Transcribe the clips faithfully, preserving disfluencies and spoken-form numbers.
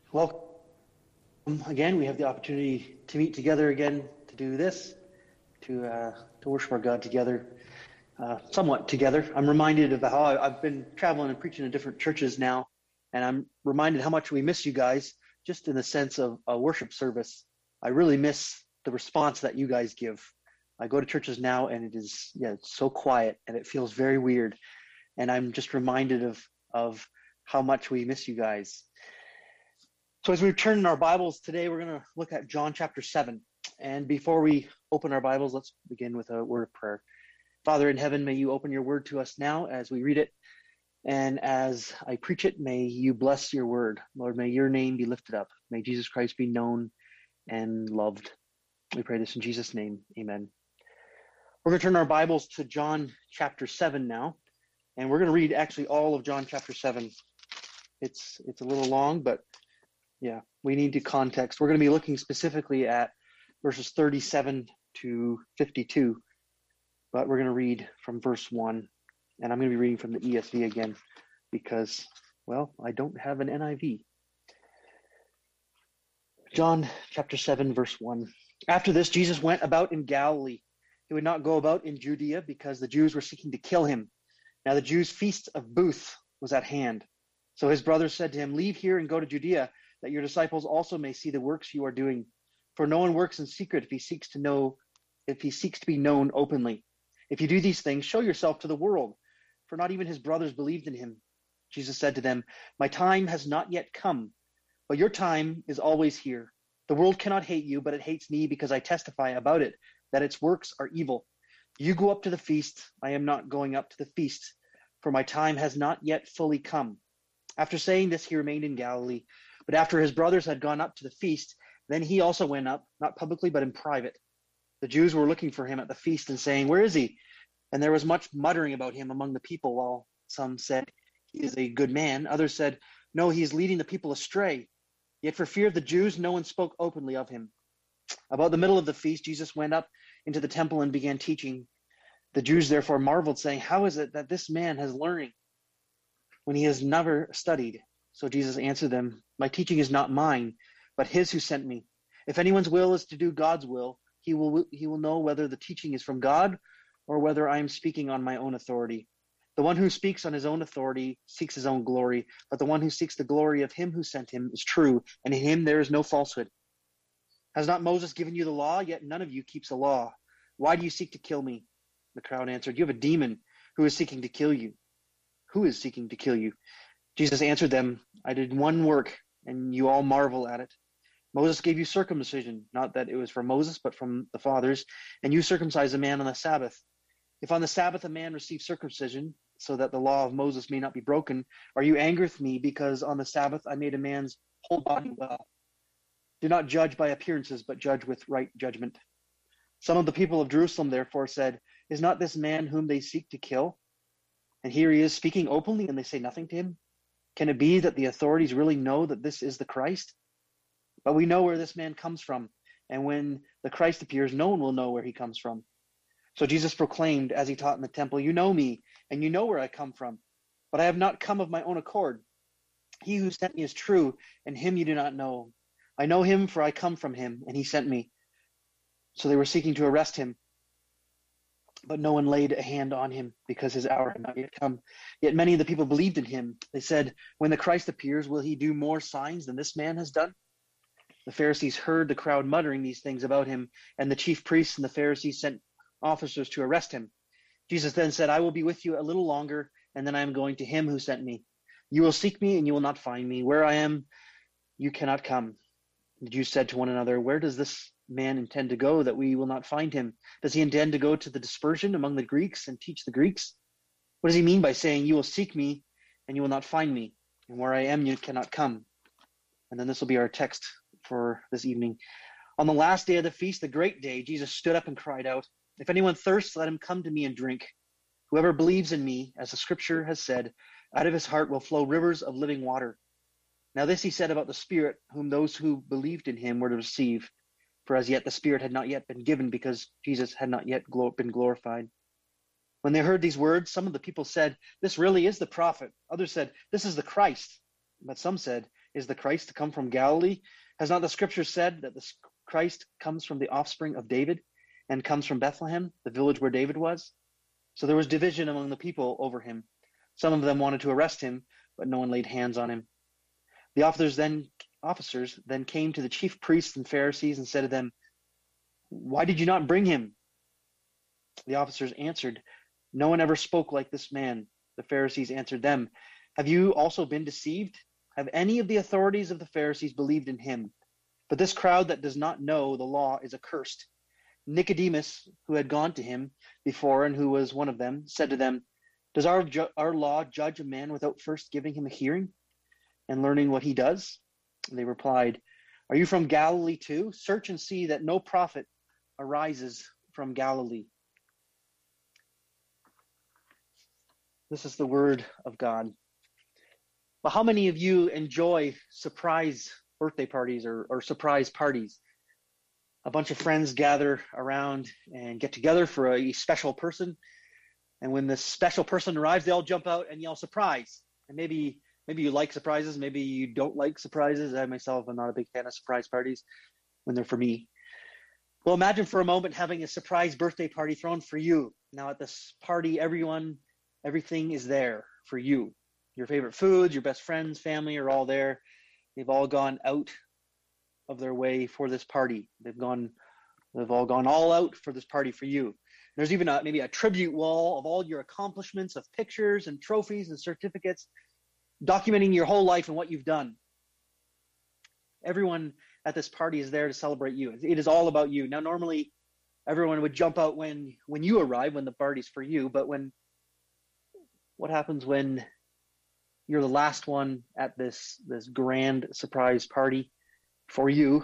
Welcome again. We have the opportunity to meet together again to do this, to uh, to worship our God together, uh, somewhat together. I'm reminded of how I, I've been traveling and preaching in different churches now, and I'm reminded how much we miss you guys, just in the sense of a worship service. I really miss the response that you guys give. I go to churches now, and it is yeah, it's so quiet, and it feels very weird. And I'm just reminded of of how much we miss you guys. So as we turn in our Bibles today, we're going to look at John chapter seven. And before we open our Bibles, let's begin with a word of prayer. Father in heaven, may you open your word to us now as we read it. And as I preach it, may you bless your word. Lord, may your name be lifted up. May Jesus Christ be known and loved. We pray this in Jesus' name. Amen. We're going to turn our Bibles to John chapter seven now. And we're going to read actually all of John chapter seven. It's, it's a little long, but yeah, we need the context. We're going to be looking specifically at verses thirty-seven to fifty-two, but we're going to read from verse one, and I'm going to be reading from the E S V again because, well, I don't have an N I V. John chapter seven, verse one. After this, Jesus went about in Galilee. He would not go about in Judea because the Jews were seeking to kill him. Now the Jews' feast of Booth was at hand. So his brothers said to him, "Leave here and go to Judea, that your disciples also may see the works you are doing. For no one works in secret if he seeks to know, if he seeks to be known openly. If you do these things, show yourself to the world." For not even his brothers believed in him. Jesus said to them, "My time has not yet come, but your time is always here. The world cannot hate you, but it hates me because I testify about it, that its works are evil. You go up to the feast. I am not going up to the feast, for my time has not yet fully come." After saying this, he remained in Galilee. But after his brothers had gone up to the feast, then he also went up, not publicly, but in private. The Jews were looking for him at the feast and saying, "Where is he?" And there was much muttering about him among the people, while some said, "He is a good man." Others said, "No, he is leading the people astray." Yet for fear of the Jews, no one spoke openly of him. About the middle of the feast, Jesus went up into the temple and began teaching. The Jews therefore marveled, saying, "How is it that this man has learning when he has never studied?" So Jesus answered them, "My teaching is not mine, but his who sent me. If anyone's will is to do God's will, he will he will know whether the teaching is from God or whether I am speaking on my own authority. The one who speaks on his own authority seeks his own glory, but the one who seeks the glory of him who sent him is true, and in him there is no falsehood. Has not Moses given you the law? Yet none of you keeps the law. Why do you seek to kill me?" The crowd answered, "You have a demon. Who is seeking to kill you? Who is seeking to kill you?" Jesus answered them, "I did one work, and you all marvel at it. Moses gave you circumcision, not that it was from Moses, but from the fathers, and you circumcise a man on the Sabbath. If on the Sabbath a man receives circumcision, so that the law of Moses may not be broken, are you angry with me because on the Sabbath I made a man's whole body well? Do not judge by appearances, but judge with right judgment." Some of the people of Jerusalem therefore said, "Is not this man whom they seek to kill? And here he is speaking openly, and they say nothing to him? Can it be that the authorities really know that this is the Christ? But we know where this man comes from, and when the Christ appears, no one will know where he comes from." So Jesus proclaimed as he taught in the temple, "You know me, and you know where I come from, but I have not come of my own accord. He who sent me is true, and him you do not know. I know him, for I come from him, and he sent me." So they were seeking to arrest him, but no one laid a hand on him because his hour had not yet come. Yet many of the people believed in him. They said, "When the Christ appears, will he do more signs than this man has done?" The Pharisees heard the crowd muttering these things about him, and the chief priests and the Pharisees sent officers to arrest him. Jesus then said, "I will be with you a little longer, and then I am going to him who sent me. You will seek me, and you will not find me. Where I am, you cannot come." The Jews said to one another, "Where does this man intend to go that we will not find him? Does he intend to go to the dispersion among the Greeks and teach the Greeks? What does he mean by saying, 'You will seek me and you will not find me, and where I am you cannot come'?" And then this will be our text for this evening. On the last day of the feast, the great day, Jesus stood up and cried out, "If anyone thirsts, let him come to me and drink. Whoever believes in me, as the scripture has said, out of his heart will flow rivers of living water." Now this he said about the Spirit, whom those who believed in him were to receive. For as yet the Spirit had not yet been given, because Jesus had not yet been glorified. When they heard these words, some of the people said, "This really is the prophet." Others said, "This is the Christ." But some said, is the Christ to come from Galilee? Has not the scripture said that the Christ comes from the offspring of David and comes from Bethlehem, the village where David was? So there was division among the people over him. Some of them wanted to arrest him, but no one laid hands on him. The officers then, officers then came to the chief priests and Pharisees and said to them, "Why did you not bring him?" The officers answered, "No one ever spoke like this man." The Pharisees answered them, "Have you also been deceived? Have any of the authorities of the Pharisees believed in him? But this crowd that does not know the law is accursed." Nicodemus, who had gone to him before and who was one of them, said to them, "Does our ju- our law judge a man without first giving him a hearing and learning what he does?" And they replied, "Are you from Galilee too? Search and see that no prophet arises from Galilee." This is the word of God. But how many of you enjoy surprise birthday parties or, or surprise parties? A bunch of friends gather around and get together for a special person. And when this special person arrives, they all jump out and yell surprise. And maybe maybe you like surprises, maybe you don't like surprises. I myself am not a big fan of surprise parties when they're for me. Well, imagine for a moment having a surprise birthday party thrown for you. Now at this party, everyone, everything is there for you. Your favorite foods, your best friends, family are all there. They've all gone out of their way for this party. They've gone, they've all gone all out for this party for you. There's even a, maybe a tribute wall of all your accomplishments, of pictures and trophies and certificates, documenting your whole life and what you've done. Everyone at this party is there to celebrate you. It is all about you. Now, normally, everyone would jump out when when you arrive, when the party's for you. But when, what happens when you're the last one at this this grand surprise party for you?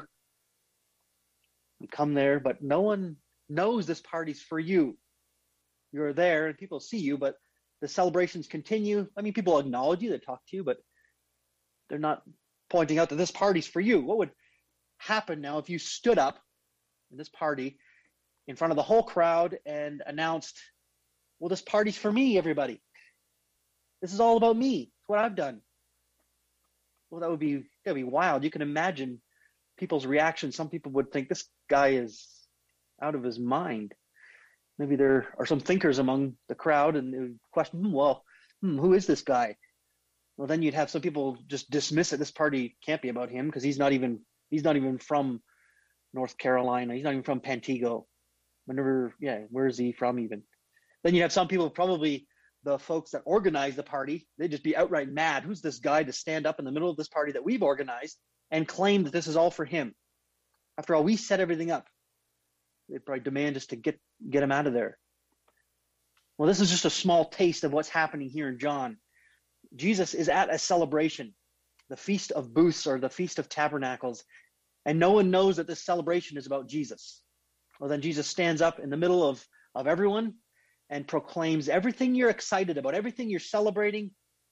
You come there, but no one knows this party's for you. You're there, and people see you, but the celebrations continue. I mean, people acknowledge you, they talk to you, but they're not pointing out that this party's for you. What would happen now if you stood up in this party in front of the whole crowd and announced, "Well, this party's for me, everybody. This is all about me. It's what I've done." Well, that would be that would be wild. You can imagine people's reaction. Some people would think this guy is out of his mind. Maybe there are some thinkers among the crowd, and they would question, hmm, well, hmm, who is this guy? Well, then you'd have some people just dismiss it. This party can't be about him because he's not even he's not even from North Carolina. He's not even from Pantego. Whenever, yeah, where is he from even? Then you have some people, probably the folks that organize the party, they'd just be outright mad. Who's this guy to stand up in the middle of this party that we've organized and claim that this is all for him? After all, we set everything up. They'd probably demand us to get, get him out of there. Well, this is just a small taste of what's happening here in John. Jesus is at a celebration, the Feast of Booths or the Feast of Tabernacles, and no one knows that this celebration is about Jesus. Well, then Jesus stands up in the middle of, of everyone and proclaims everything you're excited about, everything you're celebrating.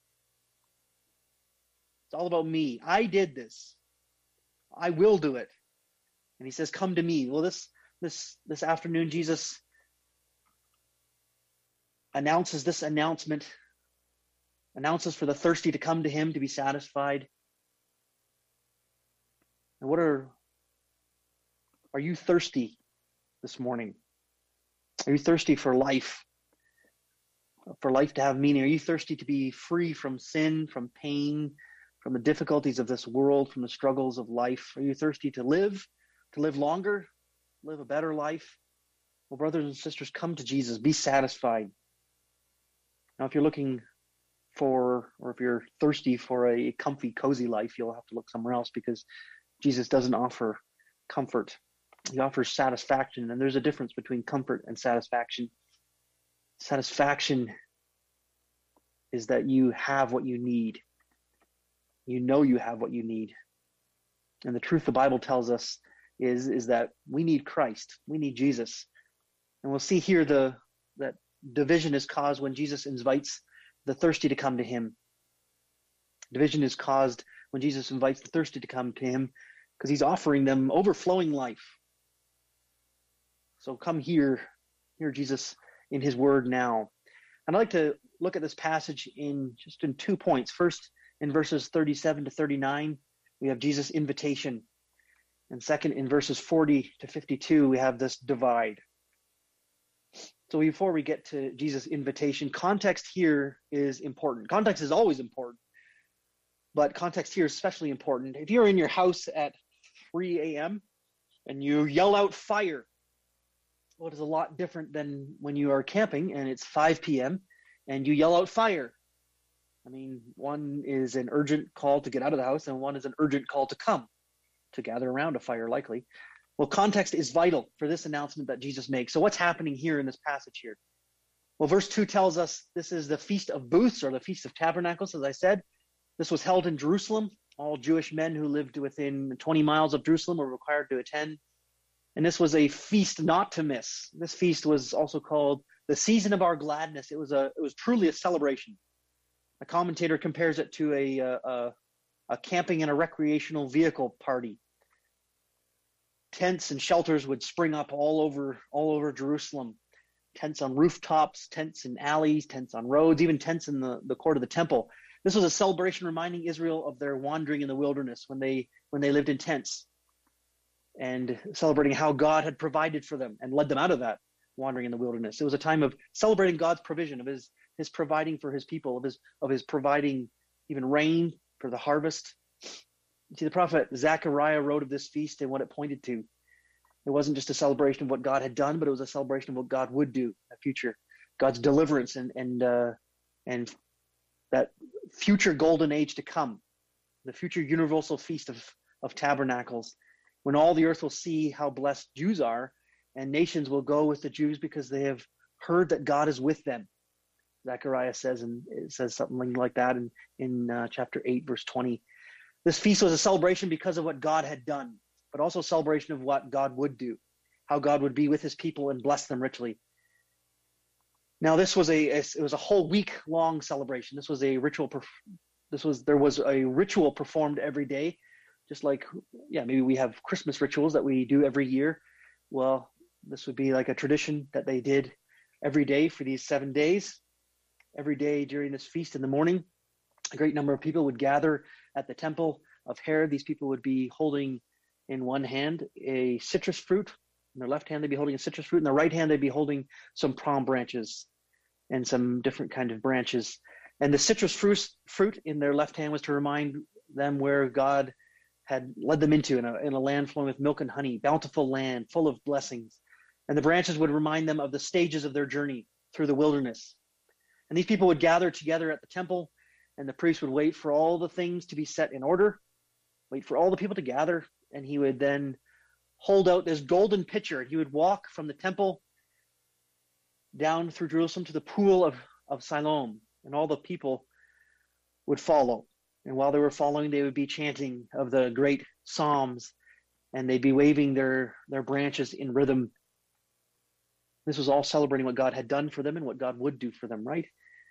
It's all about me. I did this. I will do it. And he says, "Come to me." Well, this this this afternoon, Jesus announces this announcement, announces for the thirsty to come to him to be satisfied. And what are, are you thirsty this morning? Are you thirsty for life? For life to have meaning? Are you thirsty to be free from sin, from pain, from the difficulties of this world, from the struggles of life? Are you thirsty to live, to live longer, live a better life? Well, brothers and sisters, come to Jesus. Be satisfied. Now, if you're looking for, or if you're thirsty for a comfy, cozy life, you'll have to look somewhere else, because Jesus doesn't offer comfort. He offers satisfaction, and there's a difference between comfort and satisfaction. Satisfaction is that you have what you need. You know you have what you need. And the truth the Bible tells us is, is that we need Christ. We need Jesus. And we'll see here the that division is caused when Jesus invites the thirsty to come to him. Division is caused when Jesus invites the thirsty to come to him, because he's offering them overflowing life. So come here, hear Jesus in his word now. And I'd like to look at this passage in just in two points. First, in verses thirty-seven to thirty-nine, we have Jesus' invitation. And second, in verses forty to fifty-two, we have this divide. So before we get to Jesus' invitation, context here is important. Context is always important, but context here is especially important. If you're in your house at three a.m. and you yell out fire, well, it is a lot different than when you are camping and it's five p.m. and you yell out fire. I mean, one is an urgent call to get out of the house and one is an urgent call to come, to gather around a fire, likely. Well, context is vital for this announcement that Jesus makes. So what's happening here in this passage here? Well, verse two tells us this is the Feast of Booths, or the Feast of Tabernacles, as I said. This was held in Jerusalem. All Jewish men who lived within twenty miles of Jerusalem were required to attend. And this was a feast not to miss. This feast was also called the Season of Our Gladness. It was a, it was truly a celebration. A commentator compares it to a, a, a camping and a recreational vehicle party. Tents and shelters would spring up all over, all over Jerusalem. Tents on rooftops, tents in alleys, tents on roads, even tents in the, the court of the temple. This was a celebration reminding Israel of their wandering in the wilderness when they when they lived in tents, and celebrating how God had provided for them and led them out of that wandering in the wilderness. It was a time of celebrating God's provision, of his his providing for his people, of his of his providing even rain for the harvest. See, the prophet Zechariah wrote of this feast and what it pointed to. It wasn't just a celebration of what God had done, but it was a celebration of what God would do in the future, God's deliverance and and uh, and that future golden age to come, the future universal feast of, of tabernacles, when all the earth will see how blessed Jews are, and nations will go with the Jews because they have heard that God is with them. Zechariah says, and it says something like that in, in uh, chapter eight, verse twenty. This feast was a celebration because of what God had done, but also a celebration of what God would do, how God would be with his people and bless them richly. Now, this was a, it was a whole week long celebration. This was a ritual. This was, there was a ritual performed every day, just like, yeah, maybe we have Christmas rituals that we do every year. Well, this would be like a tradition that they did every day for these seven days. Every day during this feast in the morning, a great number of people would gather at the temple of Herod. These people would be holding in one hand a citrus fruit. In their left hand, they'd be holding a citrus fruit. In their right hand, they'd be holding some palm branches and some different kind of branches. And the citrus fruit, fruit in their left hand was to remind them where God had led them into, in a, in a land flowing with milk and honey, bountiful land full of blessings. And the branches would remind them of the stages of their journey through the wilderness. And these people would gather together at the temple, and the priest would wait for all the things to be set in order, wait for all the people to gather, and he would then hold out this golden pitcher. He would walk from the temple down through Jerusalem to the pool of, of Siloam, and all the people would follow. And while they were following, they would be chanting of the great psalms, and they'd be waving their, their branches in rhythm. This was all celebrating what God had done for them and what God would do for them, right?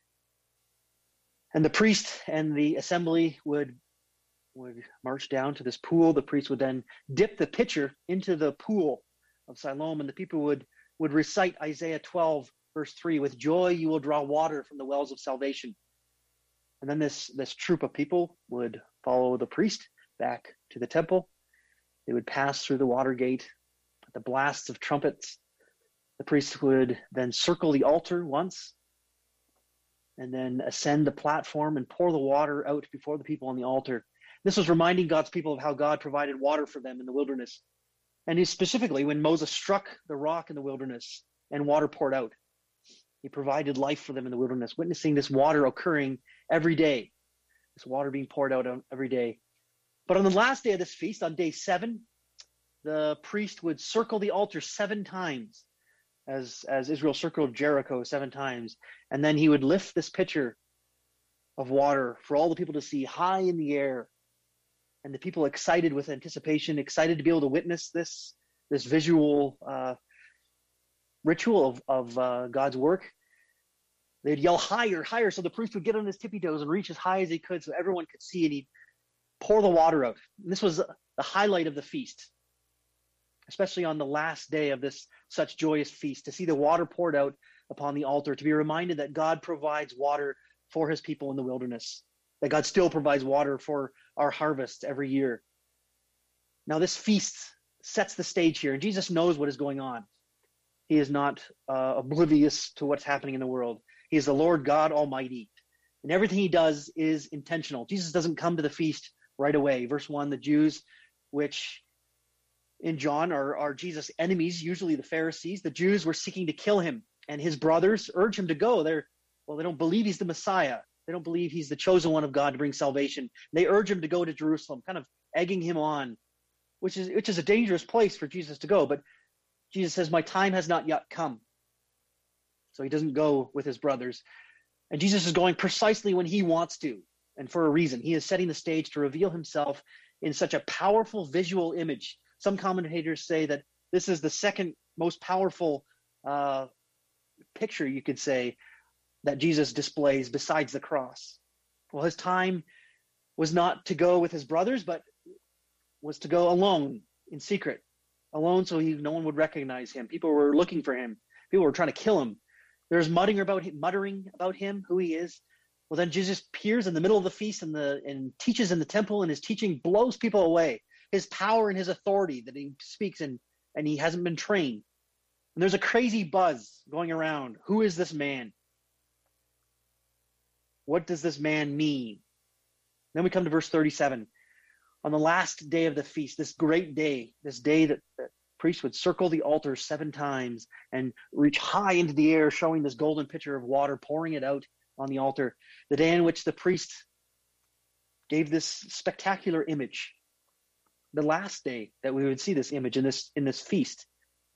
And the priest and the assembly would, would march down to this pool. The priest would then dip the pitcher into the pool of Siloam, and the people would, would recite Isaiah twelve, verse three, "With joy you will draw water from the wells of salvation." And then this, this troop of people would follow the priest back to the temple. They would pass through the water gate at the blasts of trumpets. The priest would then circle the altar once and then ascend the platform and pour the water out before the people on the altar. This was reminding God's people of how God provided water for them in the wilderness. And he specifically, when Moses struck the rock in the wilderness and water poured out, he provided life for them in the wilderness, witnessing this water occurring every day, this water being poured out every day. But on the last day of this feast, on day seven, the priest would circle the altar seven times, as, as Israel circled Jericho seven times. And then he would lift this pitcher of water for all the people to see high in the air. And the people excited with anticipation, excited to be able to witness this, this visual uh, ritual of, of uh, God's work. They'd yell higher, higher, so the priest would get on his tippy toes and reach as high as he could so everyone could see, and he'd pour the water out. And this was the highlight of the feast, especially on the last day of this such joyous feast, to see the water poured out upon the altar, to be reminded that God provides water for his people in the wilderness, that God still provides water for our harvests every year. Now this feast sets the stage here, and Jesus knows what is going on. He is not uh, oblivious to what's happening in the world. He is the Lord God Almighty, and everything he does is intentional. Jesus doesn't come to the feast right away. Verse one, the Jews, which in John are, are Jesus' enemies, usually the Pharisees. The Jews were seeking to kill him, and his brothers urge him to go. They're, well, they don't believe he's the Messiah. They don't believe he's the chosen one of God to bring salvation. They urge him to go to Jerusalem, kind of egging him on, which is which is a dangerous place for Jesus to go. But Jesus says, my time has not yet come. So he doesn't go with his brothers. And Jesus is going precisely when he wants to, and for a reason. He is setting the stage to reveal himself in such a powerful visual image. Some commentators say that this is the second most powerful uh, picture, you could say, that Jesus displays besides the cross. Well, his time was not to go with his brothers, but was to go alone in secret, alone so he, no one would recognize him. People were looking for him. People were trying to kill him. There's muttering about him, muttering about him, who he is. Well, then Jesus appears in the middle of the feast and, the, and teaches in the temple, and his teaching blows people away. His power and his authority that he speaks in, and he hasn't been trained. And there's a crazy buzz going around. Who is this man? What does this man mean? Then we come to verse thirty-seven. On the last day of the feast, this great day, this day that the priest would circle the altar seven times and reach high into the air, showing this golden pitcher of water, pouring it out on the altar. The day in which the priest gave this spectacular image. The last day that we would see this image in this in this feast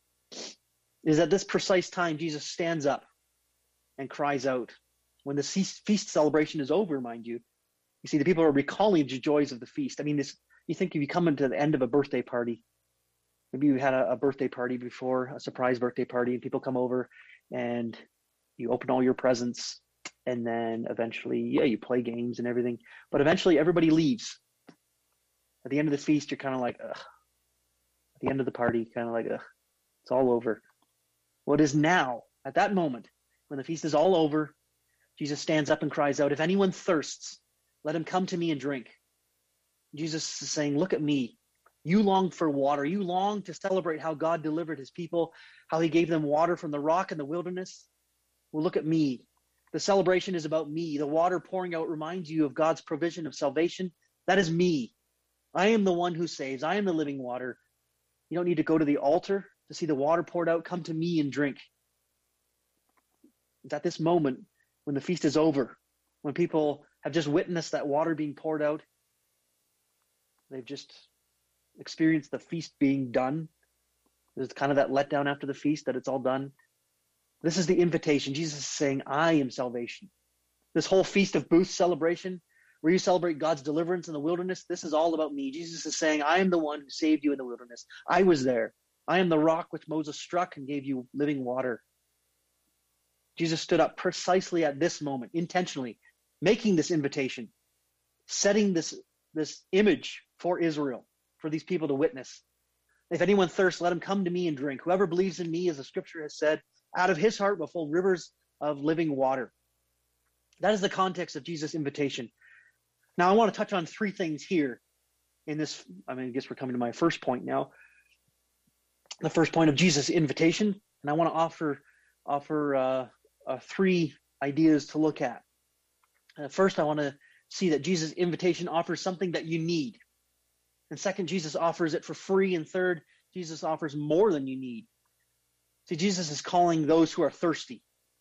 is at this precise time Jesus stands up and cries out. When the feast celebration is over, mind you, you see the people are recalling the joys of the feast. I mean, this you think if you come into the end of a birthday party, maybe you had a, a birthday party before, a surprise birthday party, and people come over and you open all your presents, and then eventually, yeah, you play games and everything, but eventually everybody leaves. At the end of the feast, you're kind of like, ugh. At the end of the party, kind of like, ugh, it's all over. What is now, at that moment, when the feast is all over, Jesus stands up and cries out, if anyone thirsts, let him come to me and drink. Jesus is saying, look at me. You long for water. You long to celebrate how God delivered his people, how he gave them water from the rock in the wilderness. Well, look at me. The celebration is about me. The water pouring out reminds you of God's provision of salvation. That is me. I am the one who saves. I am the living water. You don't need to go to the altar to see the water poured out. Come to me and drink. It's at this moment when the feast is over, when people have just witnessed that water being poured out, they've just experienced the feast being done. There's kind of that letdown after the feast that it's all done. This is the invitation. Jesus is saying, I am salvation. This whole Feast of Booths celebration, where you celebrate God's deliverance in the wilderness, this is all about me. Jesus is saying, I am the one who saved you in the wilderness. I was there. I am the rock which Moses struck and gave you living water. Jesus stood up precisely at this moment, intentionally, making this invitation, setting this, this image for Israel, for these people to witness. If anyone thirsts, let him come to me and drink. Whoever believes in me, as the scripture has said, out of his heart will flow rivers of living water. That is the context of Jesus' invitation. Now, I want to touch on three things here in this. I mean, I guess we're coming to my first point now. The first point of Jesus' invitation, and I want to offer offer uh, uh, three ideas to look at. Uh, first, I want to see that Jesus' invitation offers something that you need. And second, Jesus offers it for free. And third, Jesus offers more than you need. See, Jesus is calling those who are thirsty.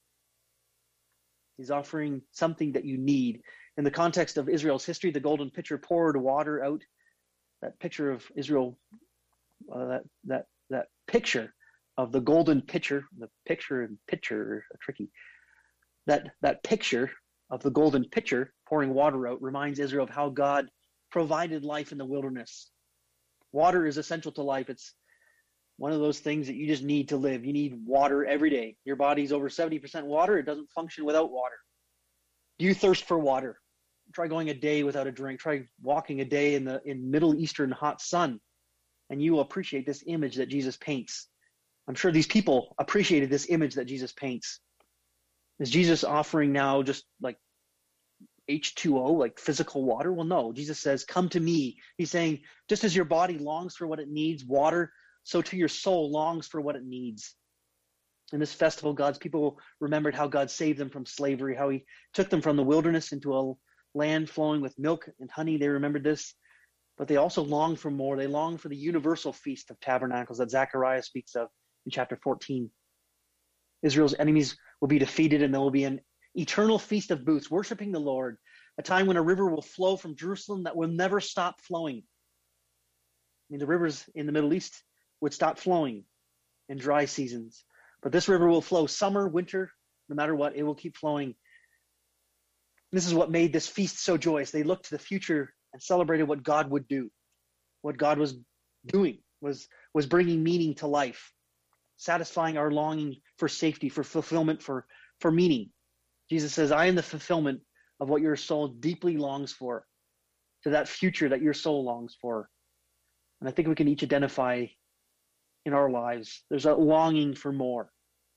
He's offering something that you need. In the context of Israel's history, the golden pitcher poured water out. That picture of Israel, uh, that that that picture of the golden pitcher, the picture and pitcher are tricky. That that picture of the golden pitcher pouring water out reminds Israel of how God provided life in the wilderness. Water is essential to life. It's one of those things that you just need to live. You need water every day. Your body's over seventy percent water. It doesn't function without water. Do you thirst for water? Try going a day without a drink. Try walking a day in the in Middle Eastern hot sun, and you will appreciate this image that Jesus paints. I'm sure these people appreciated this image that Jesus paints. Is Jesus offering now just like H two O, like physical water? Well, no. Jesus says, come to me. He's saying, just as your body longs for what it needs, water, so too your soul longs for what it needs. In this festival, God's people remembered how God saved them from slavery, how he took them from the wilderness into a land flowing with milk and honey. They remembered this, but they also longed for more. They longed for the universal feast of tabernacles that Zechariah speaks of in chapter fourteen. Israel's enemies will be defeated, and there will be an eternal feast of booths, worshiping the Lord, a time when a river will flow from Jerusalem that will never stop flowing. I mean, the rivers in the Middle East would stop flowing in dry seasons, but this river will flow summer, winter, no matter what, it will keep flowing. This is what made this feast so joyous. They looked to the future and celebrated what God would do, what God was doing, was, was bringing meaning to life, satisfying our longing for safety, for fulfillment, for, for meaning. Jesus says, I am the fulfillment of what your soul deeply longs for, to that future that your soul longs for. And I think we can each identify in our lives, there's a longing for more.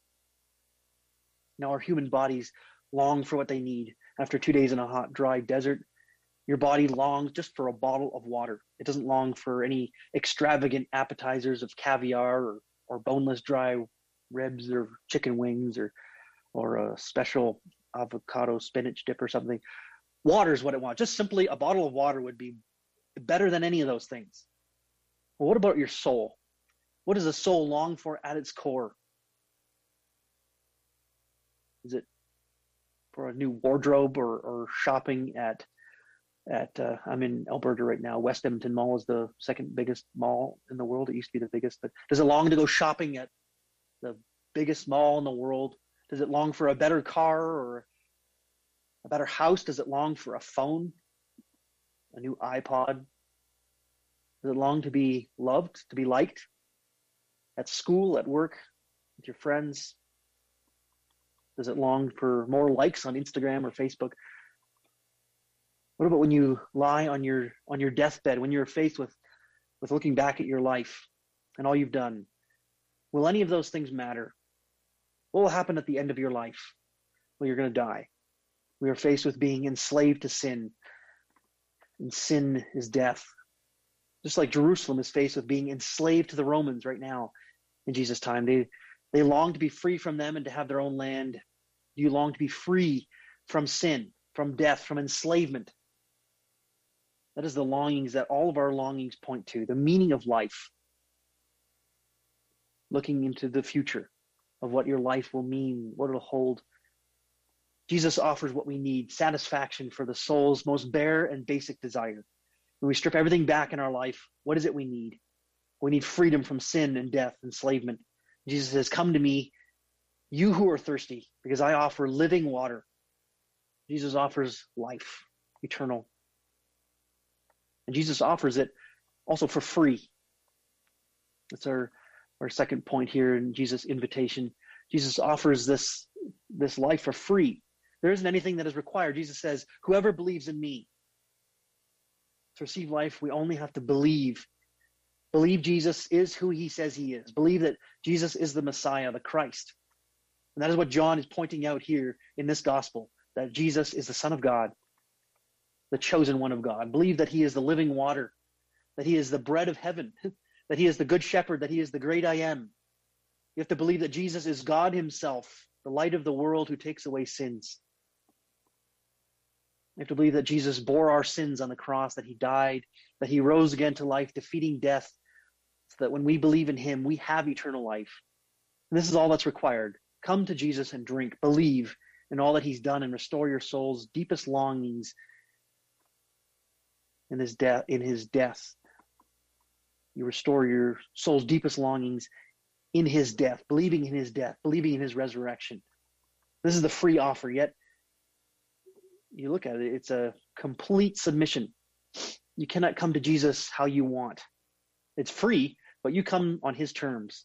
Now, our human bodies long for what they need. After two days in a hot, dry desert, your body longs just for a bottle of water. It doesn't long for any extravagant appetizers of caviar or, or boneless dry ribs or chicken wings or, or a special avocado spinach dip or something. Water is what it wants. Just simply a bottle of water would be better than any of those things. Well, what about your soul? What does a soul long for at its core? Is it for a new wardrobe or, or shopping at, at uh, I'm in Alberta right now. West Edmonton Mall is the second biggest mall in the world. It used to be the biggest, but does it long to go shopping at the biggest mall in the world? Does it long for a better car or a better house? Does it long for a phone, a new iPod? Does it long to be loved, to be liked at school, at work, with your friends? Does it long for more likes on Instagram or Facebook? What about when you lie on your on your deathbed, when you're faced with, with looking back at your life and all you've done? Will any of those things matter? What will happen at the end of your life? Well, you're going to die. We are faced with being enslaved to sin, and sin is death. Just like Jerusalem is faced with being enslaved to the Romans right now in Jesus' time. They, they long to be free from them and to have their own land. Do you long to be free from sin, from death, from enslavement? That is the longings that all of our longings point to, the meaning of life. Looking into the future of what your life will mean, what it'll hold. Jesus offers what we need, satisfaction for the soul's most bare and basic desire. When we strip everything back in our life, what is it we need? We need freedom from sin and death, enslavement. Jesus says, come to me, you who are thirsty, because I offer living water. Jesus offers life, eternal. And Jesus offers it also for free. That's our, our second point here in Jesus' invitation. Jesus offers this, this life for free. There isn't anything that is required. Jesus says, whoever believes in me, to receive life, we only have to believe. Believe Jesus is who he says he is. Believe that Jesus is the Messiah, the Christ. And that is what John is pointing out here in this gospel, that Jesus is the Son of God, the chosen one of God. Believe that he is the living water, that he is the bread of heaven, that he is the good shepherd, that he is the great I am. You have to believe that Jesus is God himself, the light of the world who takes away sins. You have to believe that Jesus bore our sins on the cross, that he died, that he rose again to life, defeating death, so that when we believe in him, we have eternal life. And this is all that's required. Come to Jesus and drink, believe in all that he's done, and restore your soul's deepest longings in his death. In his death, you restore your soul's deepest longings in his death, believing in his death, believing in his resurrection. This is the free offer, yet you look at it, it's a complete submission. You cannot come to Jesus how you want. It's free, but you come on his terms.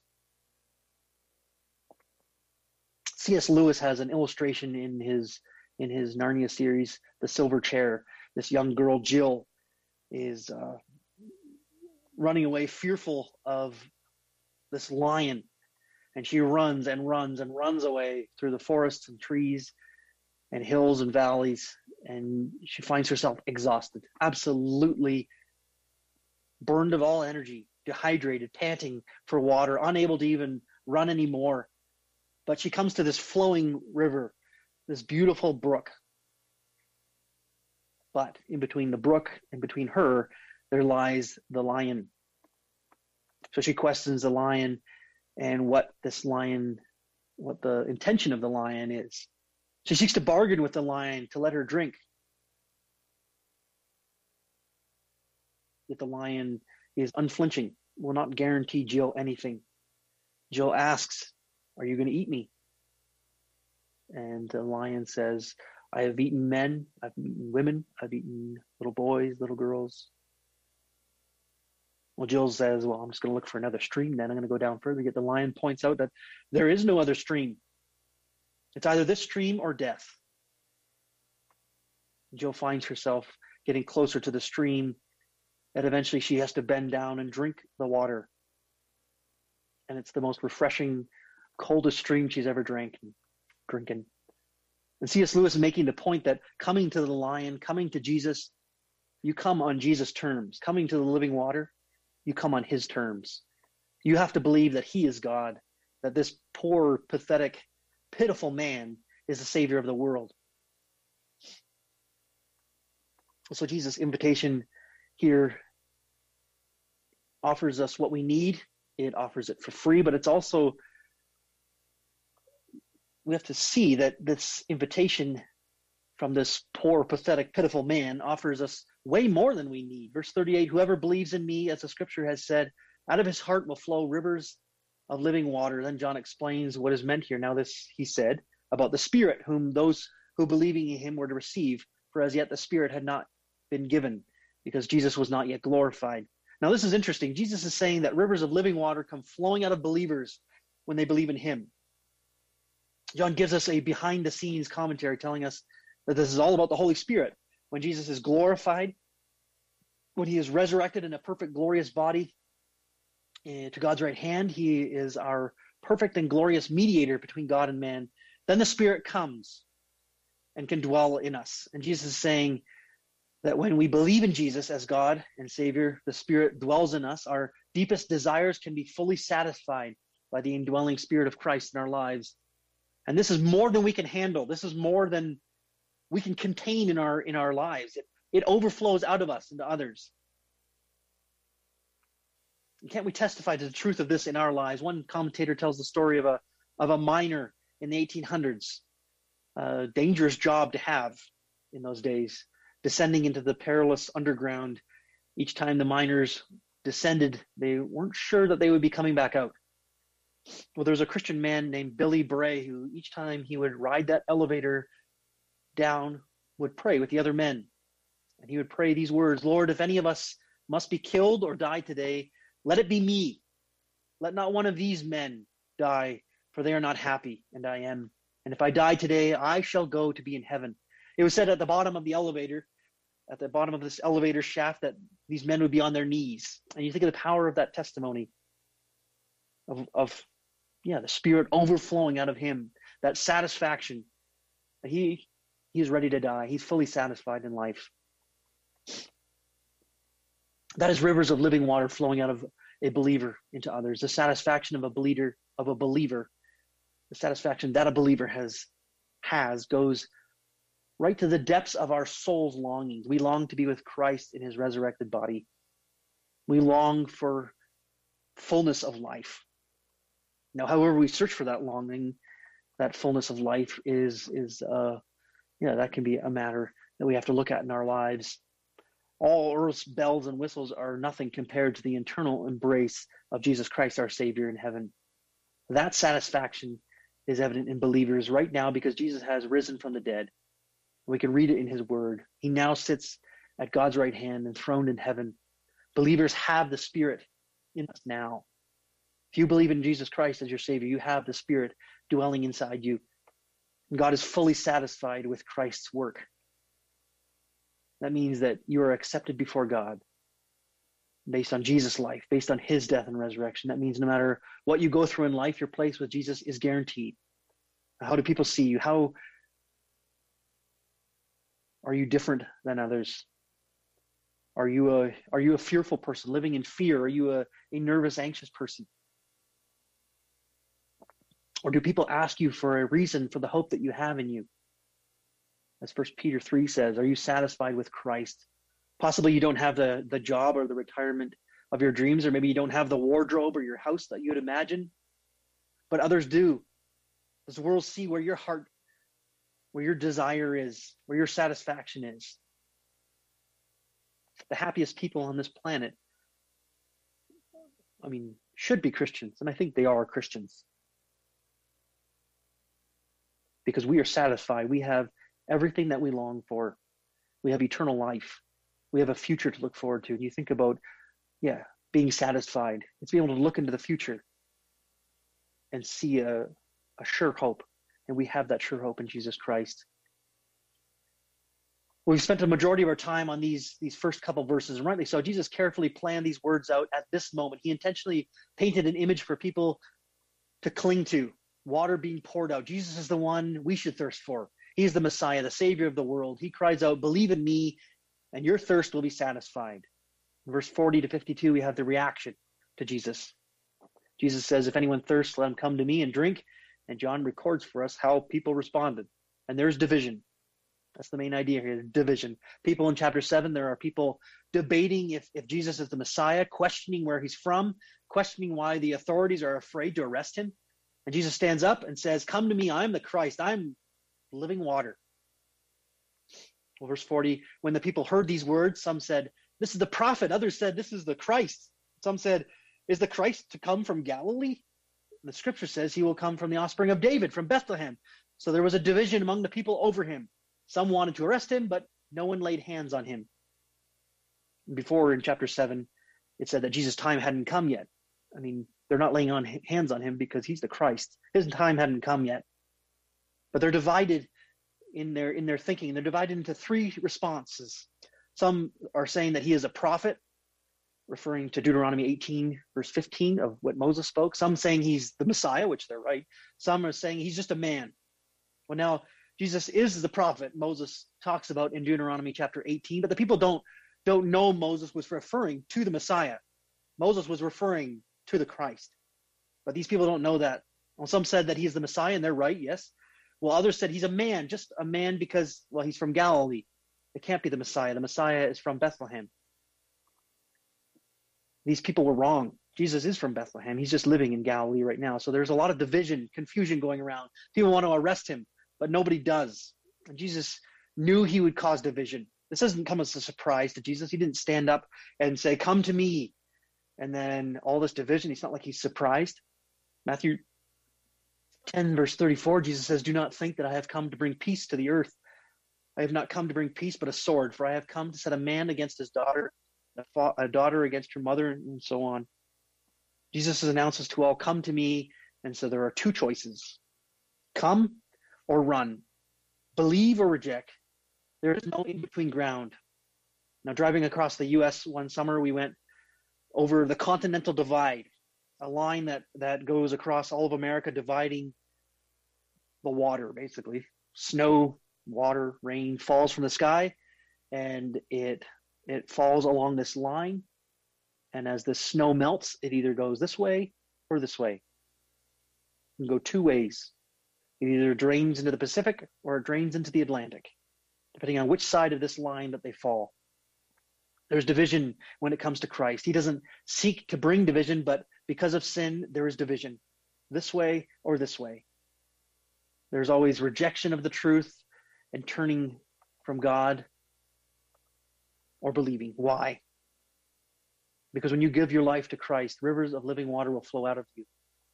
C S Lewis has an illustration in his in his Narnia series, The Silver Chair. This young girl, Jill, is uh, running away, fearful of this lion. And she runs and runs and runs away through the forests and trees and hills and valleys. and she finds herself exhausted, absolutely burned of all energy, dehydrated, panting for water, unable to even run anymore. But she comes to this flowing river, this beautiful brook. But in between the brook and between her, there lies the lion. So she questions the lion and what this lion, what the intention of the lion is. She seeks to bargain with the lion to let her drink. Yet the lion is unflinching, will not guarantee Jill anything. Jill asks, "Are you going to eat me?" And the lion says, "I have eaten men, I've eaten women, I've eaten little boys, little girls." Well, Jill says, "Well, I'm just going to look for another stream then. I'm going to go down further." Yet the lion points out that there is no other stream. It's either this stream or death. Jill finds herself getting closer to the stream, and eventually she has to bend down and drink the water. And it's the most refreshing, coldest stream she's ever drank, drinking. And C S Lewis is making the point that coming to the lion, coming to Jesus, you come on Jesus' terms. Coming to the living water, you come on his terms. You have to believe that he is God, that this poor, pathetic, pitiful man is the Savior of the world. So Jesus' invitation here offers us what we need. It offers it for free, but it's also, we have to see that this invitation from this poor, pathetic, pitiful man offers us way more than we need. Verse thirty-eight, "Whoever believes in me, as the scripture has said, out of his heart will flow rivers of living water." Then John explains what is meant here. Now this, he said, about the Spirit, whom those who believing in him were to receive, for as yet the Spirit had not been given, because Jesus was not yet glorified. Now this is interesting. Jesus is saying that rivers of living water come flowing out of believers when they believe in him. John gives us a behind-the-scenes commentary telling us that this is all about the Holy Spirit. When Jesus is glorified, when he is resurrected in a perfect, glorious body uh, to God's right hand, he is our perfect and glorious mediator between God and man. Then the Spirit comes and can dwell in us. And Jesus is saying that when we believe in Jesus as God and Savior, the Spirit dwells in us. Our deepest desires can be fully satisfied by the indwelling Spirit of Christ in our lives. And this is more than we can handle. This is more than we can contain in our in our lives. It, it overflows out of us into others. And can't we testify to the truth of this in our lives? One commentator tells the story of a of a miner in the eighteen hundreds, a dangerous job to have in those days, descending into the perilous underground. Each time the miners descended, they weren't sure that they would be coming back out. Well, there was a Christian man named Billy Bray who each time he would ride that elevator down would pray with the other men. And he would pray these words, "Lord, if any of us must be killed or die today, let it be me. Let not one of these men die, for they are not happy, and I am. And if I die today, I shall go to be in heaven." It was said at the bottom of the elevator, at the bottom of this elevator shaft, that these men would be on their knees. And you think of the power of that testimony of, of yeah, the Spirit overflowing out of him, that satisfaction that he he is ready to die. He's fully satisfied in life. That is rivers of living water flowing out of a believer into others. The satisfaction of a believer, of a believer, the satisfaction that a believer has has goes right to the depths of our soul's longings. We long to be with Christ in his resurrected body. We long for fullness of life. Now, however we search for that longing, that fullness of life is, is uh, yeah, that can be a matter that we have to look at in our lives. All earth's bells and whistles are nothing compared to the eternal embrace of Jesus Christ, our Savior in heaven. That satisfaction is evident in believers right now because Jesus has risen from the dead. We can read it in his word. He now sits at God's right hand, enthroned in heaven. Believers have the Spirit in us now. If you believe in Jesus Christ as your Savior, you have the Spirit dwelling inside you. And God is fully satisfied with Christ's work. That means that you are accepted before God based on Jesus' life, based on his death and resurrection. That means no matter what you go through in life, your place with Jesus is guaranteed. How do people see you? How Are you different than others? Are you a are you a fearful person living in fear? Are you a, a nervous, anxious person? Or do people ask you for a reason for the hope that you have in you? As First Peter three says, are you satisfied with Christ? Possibly you don't have the, the job or the retirement of your dreams, or maybe you don't have the wardrobe or your house that you would imagine, but others do. Does the world see where your heart, where your desire is, where your satisfaction is? The happiest people on this planet, I mean, should be Christians, and I think they are Christians. Because we are satisfied. We have everything that we long for. We have eternal life. We have a future to look forward to. And you think about, yeah, being satisfied. It's being able to look into the future and see a, a sure hope. And we have that sure hope in Jesus Christ. We've spent a majority of our time on these, these first couple verses, and rightly so. Jesus carefully planned these words out at this moment. He intentionally painted an image for people to cling to. Water being poured out. Jesus is the one we should thirst for. He's the Messiah, the Savior of the world. He cries out, believe in me, and your thirst will be satisfied. In verse forty to fifty-two, we have the reaction to Jesus. Jesus says, if anyone thirsts, let him come to me and drink. And John records for us how people responded. And there's division. That's the main idea here, division. People in chapter seven, there are people debating if, if Jesus is the Messiah, questioning where he's from, questioning why the authorities are afraid to arrest him. And Jesus stands up and says, come to me, I'm the Christ, I'm living water. Well, verse forty, when the people heard these words, some said, this is the prophet. Others said, this is the Christ. Some said, is the Christ to come from Galilee? And the scripture says he will come from the offspring of David, from Bethlehem. So there was a division among the people over him. Some wanted to arrest him, but no one laid hands on him. Before in chapter seven, it said that Jesus' time hadn't come yet. I mean, they're not laying on hands on him because he's the Christ. His time hadn't come yet. But they're divided in their in their thinking. They're divided into three responses. Some are saying that he is a prophet, referring to Deuteronomy eighteen, verse fifteen of what Moses spoke. Some saying he's the Messiah, which they're right. Some are saying he's just a man. Well, now, Jesus is the prophet Moses talks about in Deuteronomy chapter eighteen, but the people don't, don't know Moses was referring to the Messiah. Moses was referring to the Christ. But these people don't know that. Well, some said that he's the Messiah, and they're right, yes. Well, others said he's a man, just a man because, well, he's from Galilee. It can't be the Messiah. The Messiah is from Bethlehem. These people were wrong. Jesus is from Bethlehem. He's just living in Galilee right now. So there's a lot of division, confusion going around. People want to arrest him, but nobody does. And Jesus knew he would cause division. This doesn't come as a surprise to Jesus. He didn't stand up and say, come to me. And then all this division, it's not like he's surprised. Matthew ten, verse thirty-four, Jesus says, do not think that I have come to bring peace to the earth. I have not come to bring peace, but a sword. For I have come to set a man against his daughter, a, fa- a daughter against her mother, and so on. Jesus announces to all, come to me. And so there are two choices. Come or run. Believe or reject. There is no in-between ground. Now, driving across the U S one summer, we went over the Continental Divide, a line that, that goes across all of America, dividing the water, basically. Snow, water, rain falls from the sky, and it it falls along this line. And as the snow melts, it either goes this way or this way. It can go two ways. It either drains into the Pacific or it drains into the Atlantic, depending on which side of this line that they fall. There's division when it comes to Christ. He doesn't seek to bring division, but because of sin, there is division, this way or this way. There's always rejection of the truth and turning from God or believing. Why? Because when you give your life to Christ, rivers of living water will flow out of you.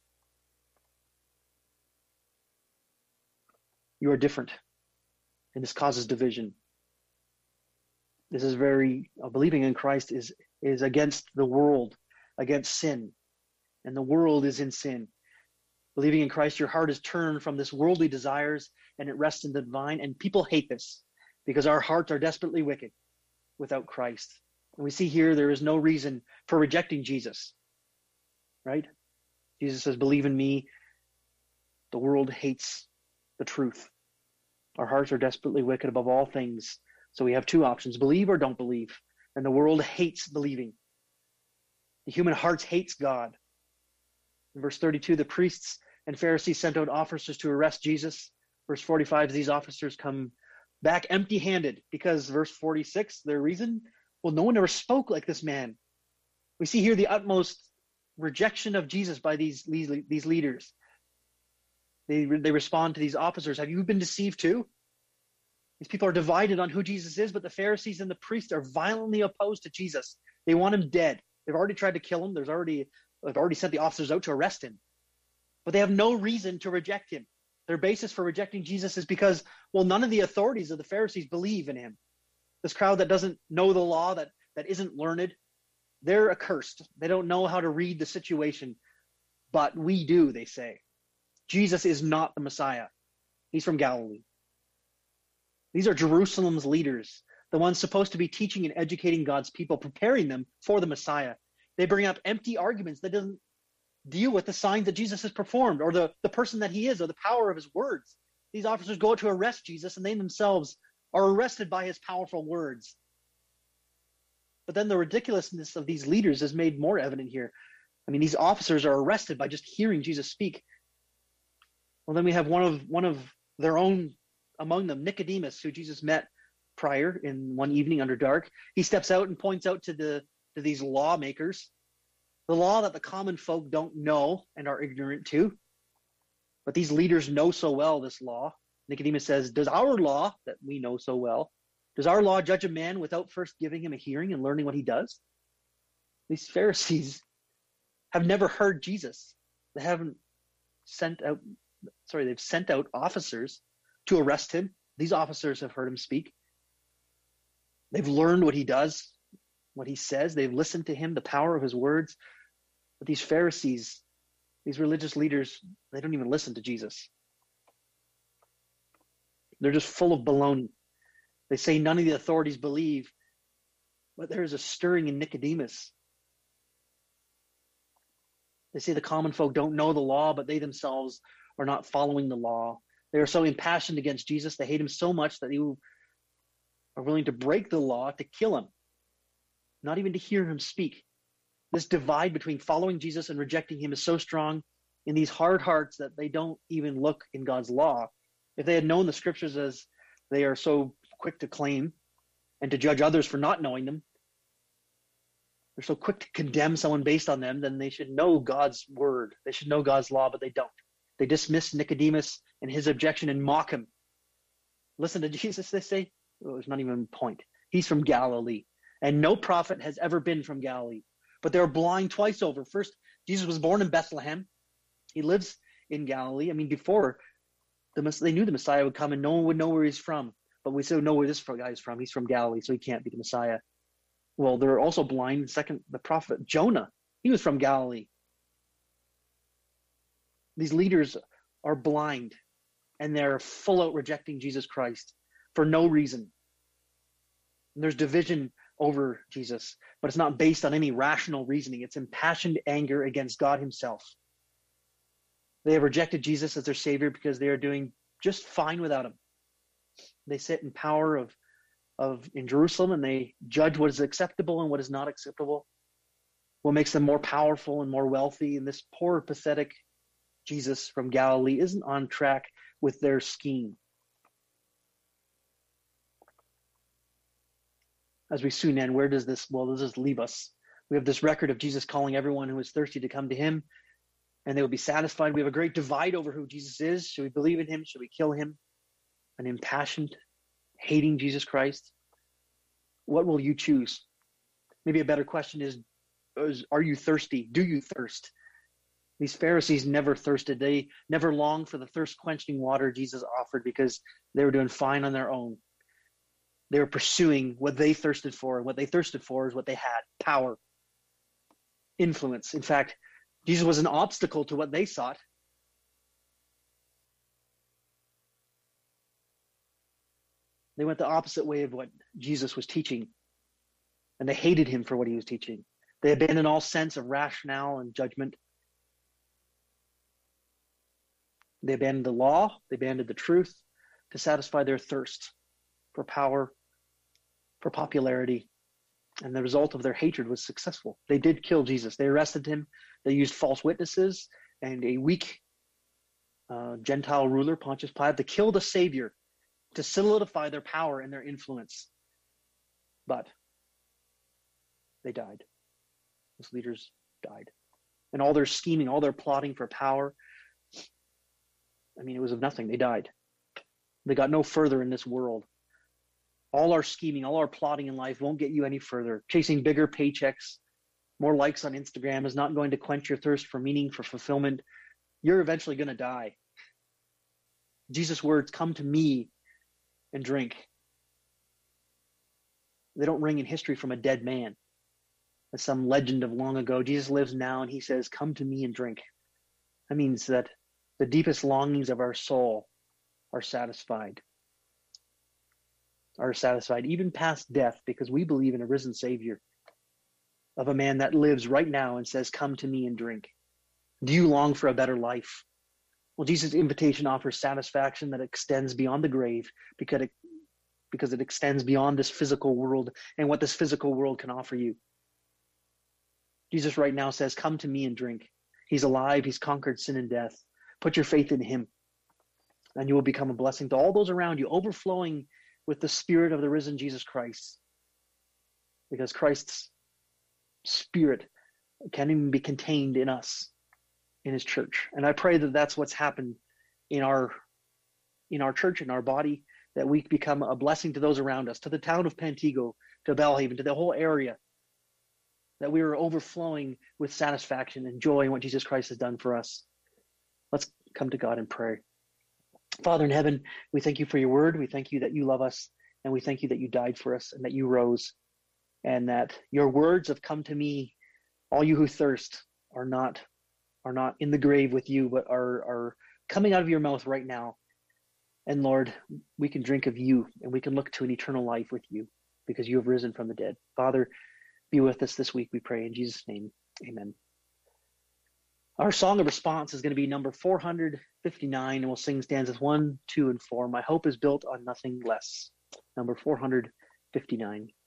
You are different, and this causes division. This is very, uh, believing in Christ is, is against the world, against sin. And the world is in sin. Believing in Christ, your heart is turned from this worldly desires and it rests in the divine. And people hate this because our hearts are desperately wicked without Christ. And we see here there is no reason for rejecting Jesus, right? Jesus says, believe in me. The world hates the truth. Our hearts are desperately wicked above all things. So we have two options, believe or don't believe. And the world hates believing. The human heart hates God. In verse thirty-two, the priests and Pharisees sent out officers to arrest Jesus. Verse forty-five, these officers come back empty-handed because verse forty-six, their reason, well, no one ever spoke like this man. We see here the utmost rejection of Jesus by these, these, these leaders. They, they respond to these officers, have you been deceived too? These people are divided on who Jesus is, but the Pharisees and the priests are violently opposed to Jesus. They want him dead. They've already tried to kill him. There's already, they've already sent the officers out to arrest him. But they have no reason to reject him. Their basis for rejecting Jesus is because, well, none of the authorities of the Pharisees believe in him. This crowd that doesn't know the law, that, that isn't learned, they're accursed. They don't know how to read the situation. But we do, they say. Jesus is not the Messiah. He's from Galilee. These are Jerusalem's leaders, the ones supposed to be teaching and educating God's people, preparing them for the Messiah. They bring up empty arguments that doesn't deal with the signs that Jesus has performed or the, the person that he is or the power of his words. These officers go out to arrest Jesus and they themselves are arrested by his powerful words. But then the ridiculousness of these leaders is made more evident here. I mean, these officers are arrested by just hearing Jesus speak. Well, then we have one of one of their own among them, Nicodemus, who Jesus met prior in one evening under dark. He steps out and points out to the to these lawmakers the law that the common folk don't know and are ignorant to. But these leaders know so well this law. Nicodemus says, does our law that we know so well, does our law judge a man without first giving him a hearing and learning what he does? These Pharisees have never heard Jesus. They haven't sent out, sorry, they've sent out officers to arrest him. These officers have heard him speak. They've learned what he does, what he says. They've listened to him, the power of his words. But these Pharisees, these religious leaders, they don't even listen to Jesus. They're just full of baloney. They say none of the authorities believe, but there is a stirring in Nicodemus. They say the common folk don't know the law, but they themselves are not following the law. They are so impassioned against Jesus, they hate him so much that they are willing to break the law to kill him, not even to hear him speak. This divide between following Jesus and rejecting him is so strong in these hard hearts that they don't even look in God's law. If they had known the scriptures as they are so quick to claim and to judge others for not knowing them, they're so quick to condemn someone based on them, then they should know God's word. They should know God's law, but they don't. They dismiss Nicodemus and his objection and mock him. Listen to Jesus, they say. Oh, there's not even a point. He's from Galilee, and no prophet has ever been from Galilee. But they're blind twice over. First, Jesus was born in Bethlehem. He lives in Galilee. I mean, before, the, they knew the Messiah would come and no one would know where he's from. But we still know where this guy is from. He's from Galilee, so he can't be the Messiah. Well, they're also blind. Second, the prophet Jonah, he was from Galilee. These leaders are blind, and they're full out rejecting Jesus Christ for no reason. And there's division over Jesus, but it's not based on any rational reasoning. It's impassioned anger against God himself. They have rejected Jesus as their Savior because they are doing just fine without him. They sit in power of, of in Jerusalem, and they judge what is acceptable and what is not acceptable, what makes them more powerful and more wealthy. And this poor, pathetic Jesus from Galilee isn't on track with their scheme. As we soon end, where does this, well, does this leave us? We have this record of Jesus calling everyone who is thirsty to come to him, and they will be satisfied. We have a great divide over who Jesus is. Should we believe in him? Should we kill him? An impassioned, hating Jesus Christ. What will you choose? Maybe a better question is, is, are you thirsty? Do you thirst? These Pharisees never thirsted. They never longed for the thirst-quenching water Jesus offered because they were doing fine on their own. They were pursuing what they thirsted for, and what they thirsted for is what they had: power, influence. In fact, Jesus was an obstacle to what they sought. They went the opposite way of what Jesus was teaching, and they hated him for what he was teaching. They abandoned all sense of rationale and judgment. They abandoned the law, they abandoned the truth to satisfy their thirst for power for popularity. And the result of their hatred was successful. They did kill Jesus. They arrested him. They used false witnesses and a weak uh, Gentile ruler, Pontius Pilate, to kill the Savior, to solidify their power and their influence. But they died. Those leaders died. And all their scheming, all their plotting for power, I mean, it was of nothing. They died. They got no further in this world. All our scheming, all our plotting in life won't get you any further. Chasing bigger paychecks, more likes on Instagram is not going to quench your thirst for meaning, for fulfillment. You're eventually going to die. Jesus' words, come to me and drink. They don't ring in history from a dead man. As some legend of long ago, Jesus lives now and he says, come to me and drink. That means that the deepest longings of our soul are satisfied. Are satisfied even past death, because we believe in a risen Savior, of a man that lives right now and says, come to me and drink. Do you long for a better life? Well, Jesus' invitation offers satisfaction that extends beyond the grave, because it, because it extends beyond this physical world and what this physical world can offer you. Jesus right now says, come to me and drink. He's alive. He's conquered sin and death. Put your faith in him, and you will become a blessing to all those around you, overflowing with the spirit of the risen Jesus Christ, because Christ's spirit can't even be contained in us, in his church. And I pray that that's what's happened in our in our church, in our body, that we become a blessing to those around us, to the town of Pantego, to Belhaven, to the whole area, that we are overflowing with satisfaction and joy in what Jesus Christ has done for us. Let's come to God and pray. Father in heaven, we thank you for your word. We thank you that you love us, and we thank you that you died for us and that you rose, and that your words have come to me. All you who thirst are not are not in the grave with you, but are are coming out of your mouth right now. And Lord, we can drink of you, and we can look to an eternal life with you, because you have risen from the dead. Father, be with us this week, we pray in Jesus' name. Amen. Our song of response is going to be number four hundred fifty-nine, and we'll sing stanzas one, two, and four. My hope is built on nothing less. Number four hundred fifty-nine.